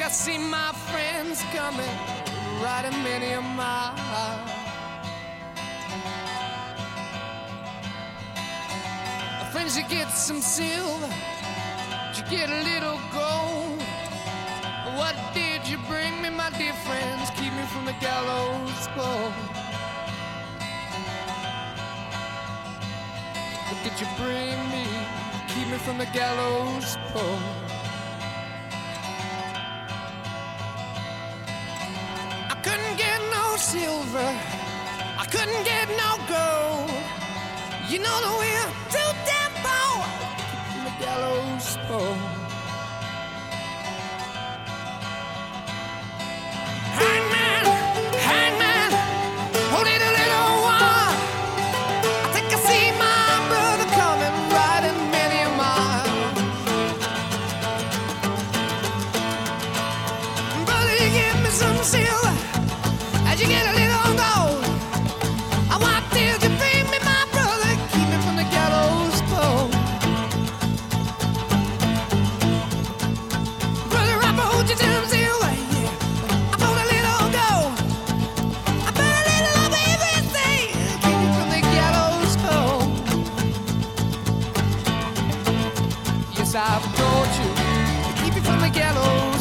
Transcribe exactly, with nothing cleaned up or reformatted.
I see my friends coming, riding many a mile. Friends, you get some silver, you get a little gold. What did you bring me, my dear friends? Keep me from the gallows pole. What did you bring me? Keep me from the gallows pole. I couldn't get no silver, I couldn't get no gold. You know that we're too damn poor from the gallows pole. Hangman, hangman, hold it a little while. I think I see my brother coming, riding many a mile. Brother, you give me some silver as you get a little gold. What did you bring me, my brother? Keep me from the gallows pole. Brother, I brought you some silver, yeah. I brought a little gold. I brought a little of everything. Keep me from the gallows pole. Yes, I've brought you to keep you from the gallows